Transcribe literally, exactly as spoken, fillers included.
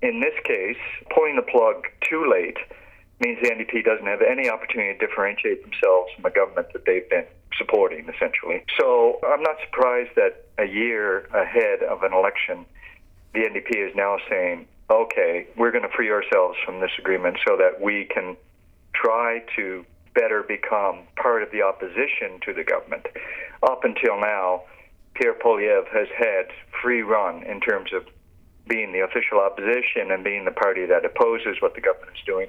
in this case, pulling the plug too late means the N D P doesn't have any opportunity to differentiate themselves from a government that they've been supporting, essentially. So I'm not surprised that a year ahead of an election, the N D P is now saying, okay, we're going to free ourselves from this agreement so that we can try to better become part of the opposition to the government. Up until now, Pierre Poilievre has had free run in terms of being the official opposition and being the party that opposes what the government is doing.